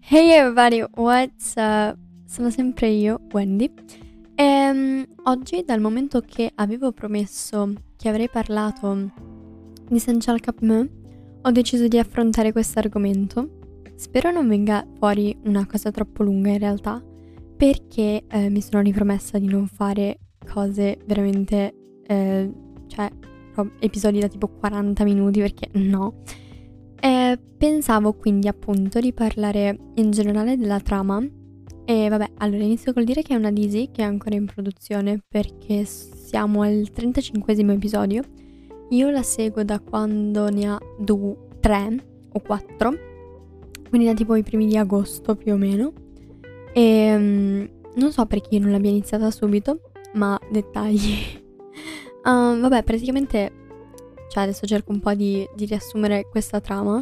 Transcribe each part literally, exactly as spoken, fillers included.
Hey everybody, what's up? Sono sempre io, Wendy. E oggi, dal momento che avevo promesso che avrei parlato di Essential Cup Me, ho deciso di affrontare questo argomento. Spero non venga fuori una cosa troppo lunga in realtà, perché eh, mi sono ripromessa di non fare cose veramente, eh, cioè episodi da tipo quaranta minuti, perché no. Eh, pensavo quindi appunto di parlare in generale della trama. E vabbè, allora inizio col dire che è una Lizzie che è ancora in produzione, perché siamo al trentacinquesimo episodio. Io la seguo da quando ne ha due, tre o quattro, quindi da tipo i primi di agosto più o meno. E um, non so perché io non l'abbia iniziata subito, ma dettagli. uh, vabbè, praticamente, cioè adesso cerco un po' di, di riassumere questa trama.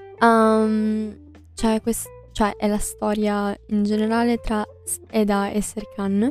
Um, cioè, quest- cioè è la storia in generale tra Eda e Serkan.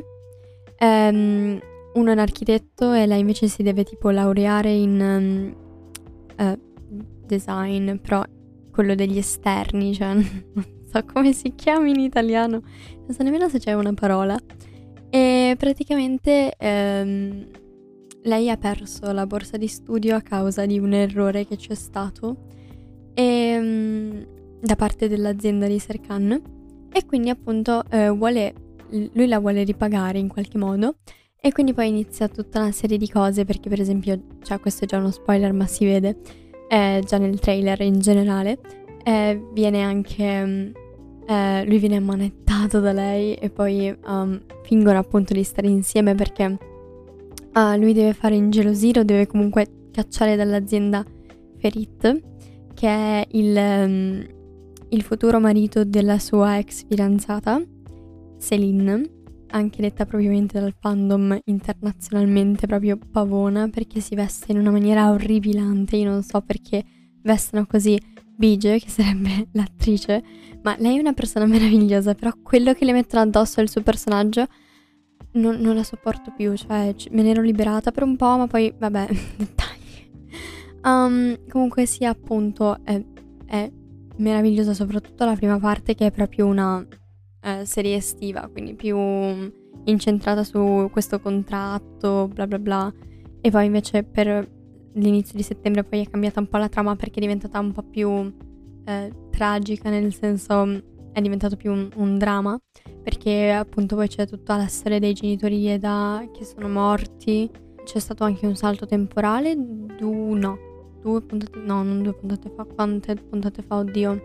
Um, uno è un architetto e lei invece si deve tipo laureare in um, uh, design, però quello degli esterni, cioè non so come si chiama in italiano, non so nemmeno se c'è una parola. E praticamente um, lei ha perso la borsa di studio a causa di un errore che c'è stato e, um, da parte dell'azienda di Serkan, e quindi appunto eh, vuole, lui la vuole ripagare in qualche modo, e quindi poi inizia tutta una serie di cose, perché per esempio, cioè questo è già uno spoiler ma si vede eh, già nel trailer in generale, eh, viene anche um, eh, lui viene ammanettato da lei e poi um, fingono appunto di stare insieme perché Uh, lui deve fare ingelosire o deve comunque cacciare dall'azienda Ferit, che è il, um, il futuro marito della sua ex fidanzata, Celine, anche detta propriamente dal fandom internazionalmente proprio pavona, perché si veste in una maniera orribilante. Io non so perché vestono così Bige, che sarebbe l'attrice, ma lei è una persona meravigliosa, però quello che le mettono addosso al suo personaggio Non, non la sopporto più, cioè me ne ero liberata per un po', ma poi vabbè, dettagli. Um, comunque sia, appunto, è, è meravigliosa, soprattutto la prima parte, che è proprio una eh, serie estiva, quindi più incentrata su questo contratto, bla bla bla. E poi invece per l'inizio di settembre poi è cambiata un po' la trama, perché è diventata un po' più eh, tragica, nel senso è diventato più un, un dramma, perché appunto poi c'è tutta la storia dei genitori di Eda che sono morti. C'è stato anche un salto temporale, du- no, due puntate, no, non due puntate fa, quante puntate fa, oddio.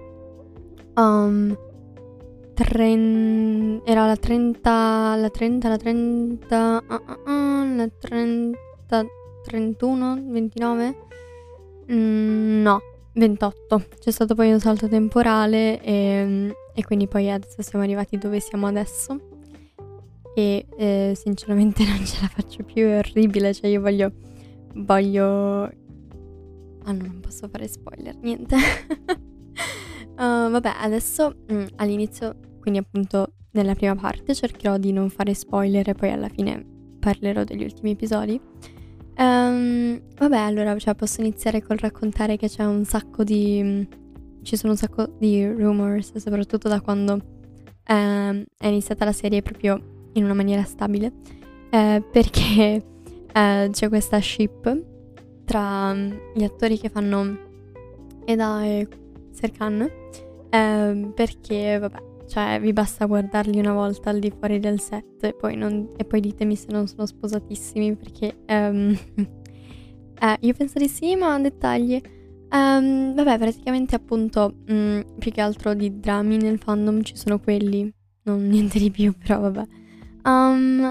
Um, tren- era la trenta, la trenta, la trenta, uh, uh, uh, la trenta, trentuno, ventinove? Mm, no, ventotto. C'è stato poi un salto temporale e, e quindi poi adesso siamo arrivati dove siamo adesso. E eh, sinceramente non ce la faccio più, è orribile. Cioè io voglio Voglio Ah no, non posso fare spoiler, niente. uh, Vabbè, adesso mh, all'inizio, quindi appunto nella prima parte, cercherò di non fare spoiler e poi alla fine parlerò degli ultimi episodi. Um, vabbè, allora, cioè, posso iniziare col raccontare che c'è un sacco di... ci sono un sacco di rumors, soprattutto da quando ehm, è iniziata la serie proprio in una maniera stabile, eh, perché eh, c'è questa ship tra mm, gli attori che fanno Eda e Serkan, ehm, perché, vabbè, cioè, vi basta guardarli una volta al di fuori del set e poi, non, e poi ditemi se non sono sposatissimi, perché ehm, eh, io penso di sì, ma dettagli. Ehm, vabbè, praticamente appunto mh, più che altro di drammi nel fandom ci sono quelli, non niente di più, però vabbè. Um,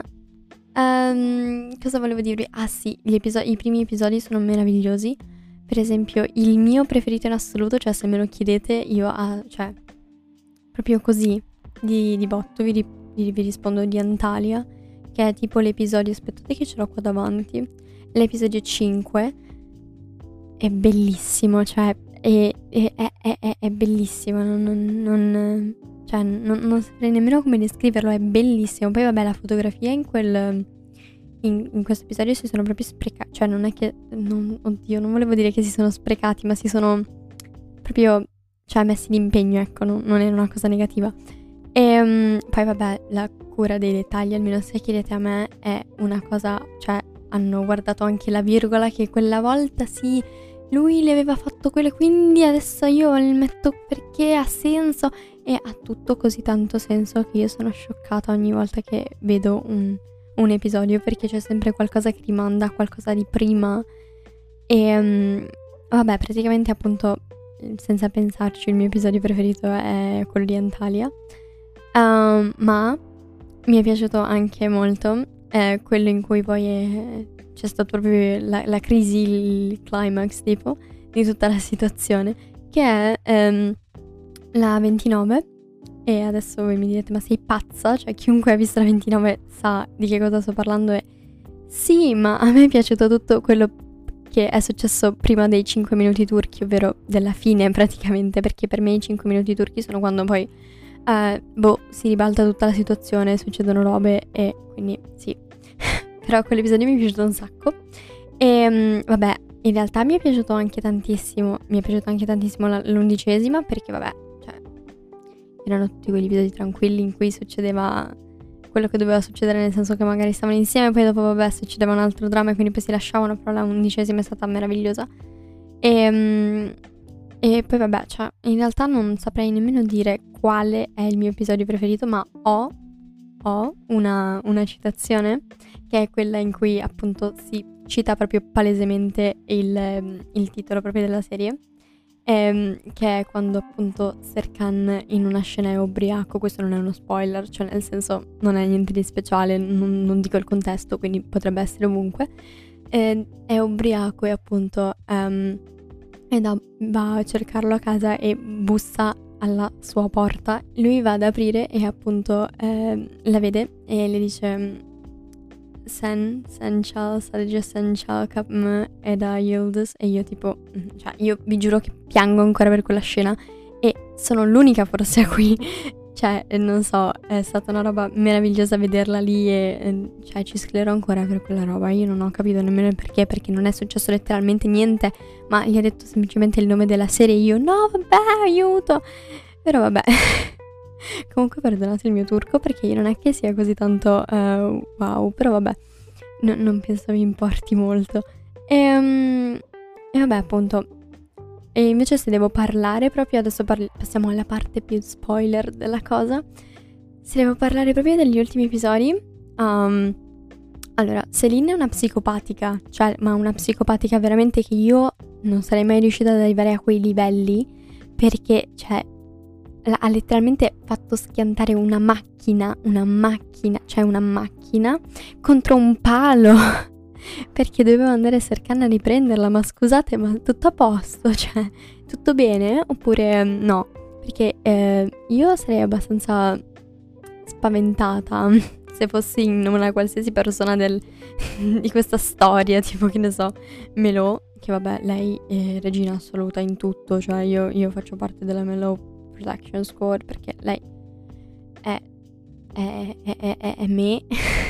ehm, cosa volevo dirvi? Ah sì, gli episo- i primi episodi sono meravigliosi. Per esempio, il mio preferito in assoluto, cioè se me lo chiedete io, ah, cioè, proprio così, di, di botto, vi, ri- vi, vi rispondo di Antalya, che è tipo l'episodio, aspettate che ce l'ho qua davanti, l'episodio cinque, è bellissimo, cioè, è, è, è, è, è bellissimo, non, non, non, cioè, non, non saprei nemmeno come descriverlo, è bellissimo. Poi vabbè, la fotografia in quel... In, in questo episodio si sono proprio sprecati, cioè non è che, non, oddio, non volevo dire che si sono sprecati, ma si sono proprio, cioè messi d'impegno, ecco, non, non era una cosa negativa. E um, poi vabbè, la cura dei dettagli, almeno se chiedete a me, è una cosa, cioè hanno guardato anche la virgola che quella volta sì, lui le aveva fatto quello, quindi adesso io le metto perché ha senso, e ha tutto così tanto senso che io sono scioccata ogni volta che vedo un, un episodio, perché c'è sempre qualcosa che rimanda a qualcosa di prima. E um, vabbè, praticamente appunto, senza pensarci, il mio episodio preferito è quello di Antalya. Um, ma mi è piaciuto anche molto eh, quello in cui poi è, c'è stato proprio la, la crisi, il climax tipo di tutta la situazione, che è um, la ventinove. E adesso voi mi direte, ma sei pazza? Cioè chiunque ha visto la ventinove sa di che cosa sto parlando. E sì, ma a me è piaciuto tutto quello che è successo prima dei cinque minuti turchi, ovvero della fine praticamente, perché per me i cinque minuti turchi sono quando poi Uh, boh, si ribalta tutta la situazione, succedono robe e quindi sì. Però quell'episodio mi è piaciuto un sacco. E um, vabbè, in realtà mi è piaciuto anche tantissimo, mi è piaciuto anche tantissimo la, l'undicesima, perché vabbè, cioè, erano tutti quegli episodi tranquilli in cui succedeva quello che doveva succedere, nel senso che magari stavano insieme, poi dopo vabbè succedeva un altro dramma e quindi poi si lasciavano, però la undicesima è stata meravigliosa. E... Um, E poi vabbè, cioè, in realtà non saprei nemmeno dire quale è il mio episodio preferito, ma ho, ho una, una citazione, che è quella in cui appunto si cita proprio palesemente il, il titolo proprio della serie, ehm, che è quando appunto Serkan in una scena è ubriaco. Questo non è uno spoiler, cioè nel senso non è niente di speciale, non, non dico il contesto, quindi potrebbe essere ovunque. Eh, è ubriaco e appunto... Um, e da, va a cercarlo a casa e bussa alla sua porta. Lui va ad aprire e appunto eh, la vede e le dice Sen, sen çal, sadece sen çal kapımı Eda Yıldız. E io tipo, cioè io vi giuro che piango ancora per quella scena e sono l'unica forse a cui, cioè non so, è stata una roba meravigliosa vederla lì e, e cioè ci sclero ancora per quella roba. Io non ho capito nemmeno il perché, perché non è successo letteralmente niente, ma gli ha detto semplicemente il nome della serie e io no vabbè aiuto. Però vabbè. Comunque perdonate il mio turco perché io non è che sia così tanto uh, wow, però vabbè, no, non penso mi importi molto. E, um, e vabbè appunto, e invece se devo parlare proprio, adesso parli- passiamo alla parte più spoiler della cosa. Se devo parlare proprio degli ultimi episodi, um, allora, Celine è una psicopatica, cioè ma una psicopatica veramente che io non sarei mai riuscita ad arrivare a quei livelli, perché cioè ha letteralmente fatto schiantare una macchina, una macchina, cioè una macchina contro un palo perché doveva andare a Serkan a riprenderla. Ma scusate, ma tutto a posto? Cioè, tutto bene? Oppure no? Perché eh, io sarei abbastanza spaventata se fossi in una qualsiasi persona del, di questa storia, tipo che ne so, Melò, che vabbè, lei è regina assoluta in tutto, cioè io, io faccio parte della Melò Production Squad perché lei è è, è, è, è, è me.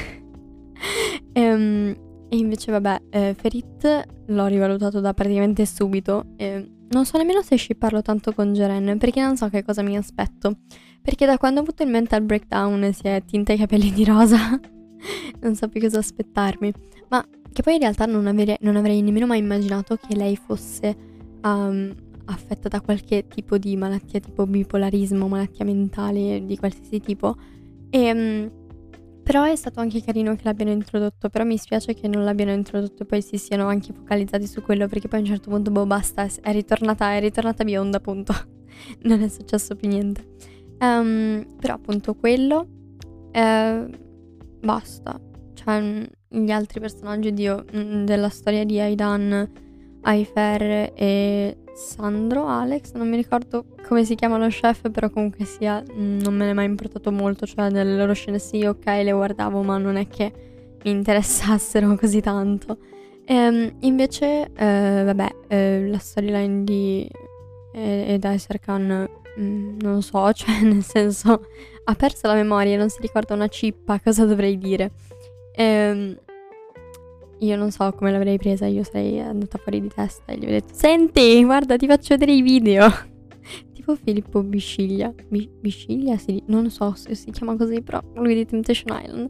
um, e invece vabbè eh, Ferit l'ho rivalutato da praticamente subito e non so nemmeno se shipparlo tanto con Jeren, perché non so che cosa mi aspetto, perché da quando ho avuto il mental breakdown e si è tinta i capelli di rosa non so più cosa aspettarmi. Ma che poi in realtà non, avere, non avrei nemmeno mai immaginato che lei fosse um, affetta da qualche tipo di malattia, tipo bipolarismo, malattia mentale di qualsiasi tipo. E, um, però è stato anche carino che l'abbiano introdotto, però mi spiace che non l'abbiano introdotto e poi si siano anche focalizzati su quello, perché poi a un certo punto boh basta, è ritornata, è ritornata bionda appunto. Non è successo più niente. Um, però appunto quello eh, basta. Cioè gli altri personaggi, oddio, della storia di Aidan, Ayfer e Sandro, Alex, non mi ricordo come si chiama lo chef, però comunque sia non me ne è mai importato molto, cioè nelle loro scene sì, ok, le guardavo, ma non è che mi interessassero così tanto. E, invece, eh, vabbè, eh, la storyline di Eda Serkan, mm, non so, cioè nel senso ha perso la memoria, non si ricorda una cippa, cosa dovrei dire? Ehm... Io non so come l'avrei presa, io sarei andata fuori di testa e gli avrei detto senti, guarda ti faccio vedere i video. Tipo Francesco Filippo Bisciglia. Bi- Bisciglia? Sì, non so se si chiama così, però lui di Temptation Island.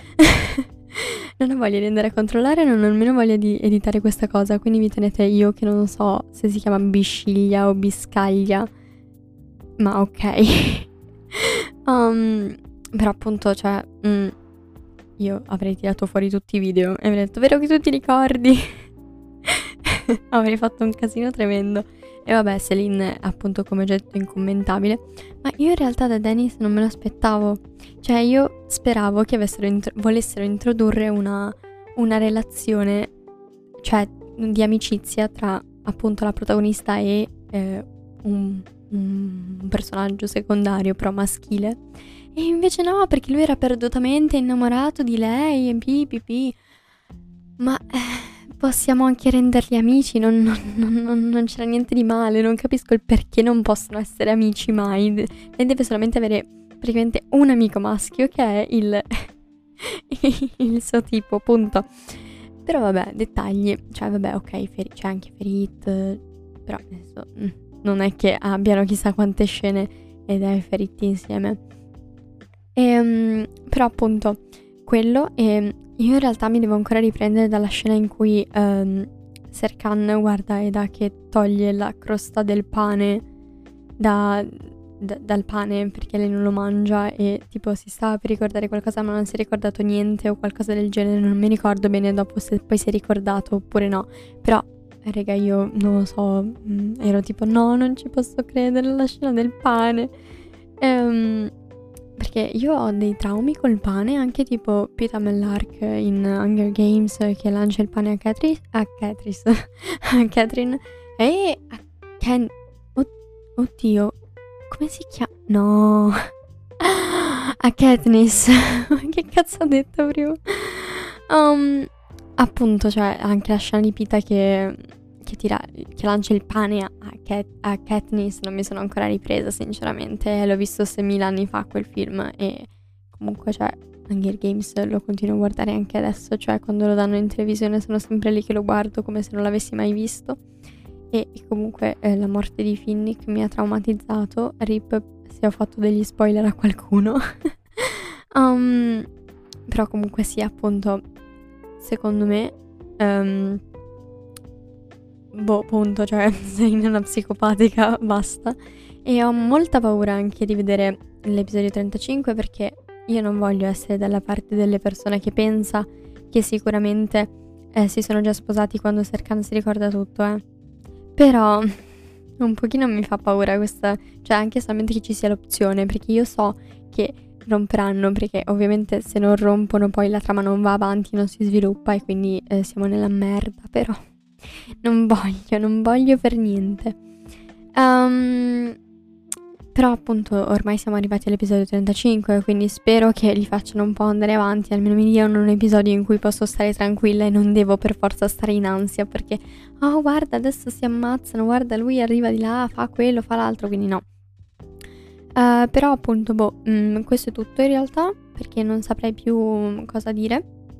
Non ho voglia di andare a controllare, non ho nemmeno voglia di editare questa cosa, quindi vi tenete io che non so se si chiama Bisciglia o Biscaglia, ma ok. um, però appunto, cioè, mm, io avrei tirato fuori tutti i video e avrei detto, vero che tu ti ricordi? Avrei fatto un casino tremendo. E vabbè, Celine appunto, come già detto, incommentabile. Ma io in realtà da Dennis non me lo aspettavo. Cioè io speravo che avessero intro- volessero introdurre una, una relazione, cioè di amicizia tra appunto la protagonista e eh, un, un personaggio secondario però maschile. E invece no, perché lui era perdutamente innamorato di lei e pi pi pi. Ma eh, possiamo anche renderli amici, non, non, non, non- non c'era niente di male, non capisco il perché non possono essere amici mai. De- lei deve solamente avere praticamente un amico maschio che è il, il suo tipo, punto. Però vabbè, dettagli, cioè vabbè, ok, Fer- c'è anche Ferit, però adesso mm, non è che abbiano chissà quante scene ed è Ferit insieme. Ehm, però appunto quello, e io in realtà mi devo ancora riprendere dalla scena in cui ehm, Serkan guarda Eda che toglie la crosta del pane da, da- dal pane perché lei non lo mangia e tipo si stava per ricordare qualcosa ma non si è ricordato niente o qualcosa del genere, non mi ricordo bene dopo se poi si è ricordato oppure no, però eh, raga, io non lo so, mm, ero tipo no, non ci posso credere alla scena del pane. Ehm, perché io ho dei traumi col pane, anche tipo Peeta Mellark in Hunger Games che lancia il pane a Catrice, a Catrice, a Catherine e a Ken, od- oddio, come si chiama? No, a Katniss, che cazzo ho detto prima? Um, appunto, cioè anche la scena di Peeta che, che, tira, che lancia il pane a, a, Kat, a Katniss, non mi sono ancora ripresa sinceramente, l'ho visto seimila anni fa quel film e comunque cioè Hunger Games lo continuo a guardare anche adesso, cioè quando lo danno in televisione sono sempre lì che lo guardo come se non l'avessi mai visto e, e comunque eh, la morte di Finnick mi ha traumatizzato, rip se ho fatto degli spoiler a qualcuno. um, però comunque sì, appunto, secondo me um, boh, punto, cioè sei una psicopatica, basta. E ho molta paura anche di vedere l'episodio trentacinque perché io non voglio essere dalla parte delle persone che pensa che sicuramente eh, si sono già sposati quando Serkan si ricorda tutto, eh. Però un pochino mi fa paura questa, cioè anche solamente che ci sia l'opzione, perché io so che romperanno, perché ovviamente se non rompono poi la trama non va avanti, non si sviluppa e quindi eh, siamo nella merda, però non voglio, non voglio per niente. Um, però appunto ormai siamo arrivati all'episodio trentacinque, quindi spero che li facciano un po' andare avanti, almeno mi diano un episodio in cui posso stare tranquilla e non devo per forza stare in ansia perché oh guarda adesso si ammazzano, guarda lui arriva di là, fa quello, fa l'altro, quindi no. Uh, però appunto boh, mh, questo è tutto in realtà perché non saprei più cosa dire.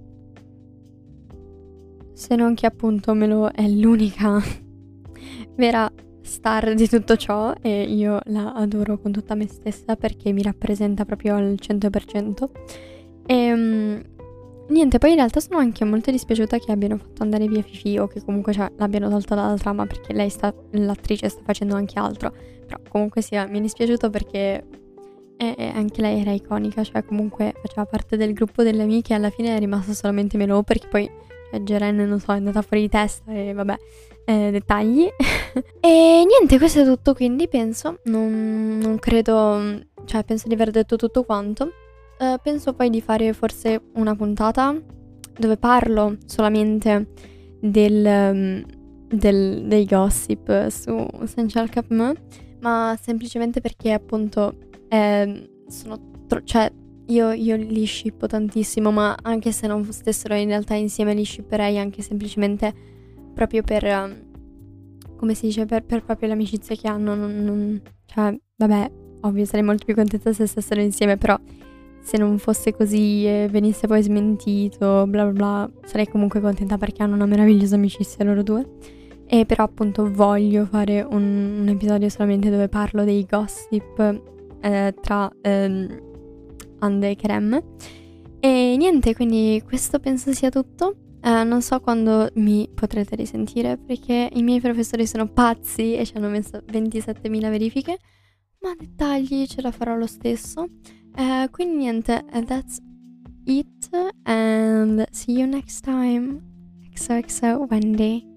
Se non che appunto Melo è l'unica vera star di tutto ciò e io la adoro con tutta me stessa perché mi rappresenta proprio al cento per cento. E um, niente, poi in realtà sono anche molto dispiaciuta che abbiano fatto andare via Fifi o che comunque cioè, l'abbiano tolta dalla trama perché lei sta, l'attrice sta facendo anche altro. Però comunque sia, mi è dispiaciuto perché è, è, anche lei era iconica, cioè comunque faceva parte del gruppo delle amiche e alla fine è rimasta solamente Melo perché poi cioè, Jeren, non so, è andata fuori di testa e vabbè, eh, dettagli. E niente, questo è tutto, quindi penso, non, non credo, cioè penso di aver detto tutto quanto. Uh, penso poi di fare forse una puntata dove parlo solamente del, um, del, dei gossip su Essential Cup Me, ma semplicemente perché appunto eh, sono tro- cioè io, io li shippo tantissimo, ma anche se non stessero in realtà insieme li shipperei anche semplicemente proprio per um, come si dice, per, per proprio l'amicizia che hanno, non, non, cioè vabbè, ovvio sarei molto più contenta se stessero insieme, però se non fosse così e venisse poi smentito, bla bla bla, sarei comunque contenta perché hanno una meravigliosa amicizia loro due. E però appunto voglio fare un, un episodio solamente dove parlo dei gossip eh, tra ehm, Ande e Kerem. E niente, quindi questo penso sia tutto. Eh, non so quando mi potrete risentire perché i miei professori sono pazzi e ci hanno messo ventisettemila verifiche, ma dettagli ce la farò lo stesso. Eh, quindi niente, eh, that's it and see you next time. X O X O Wendy.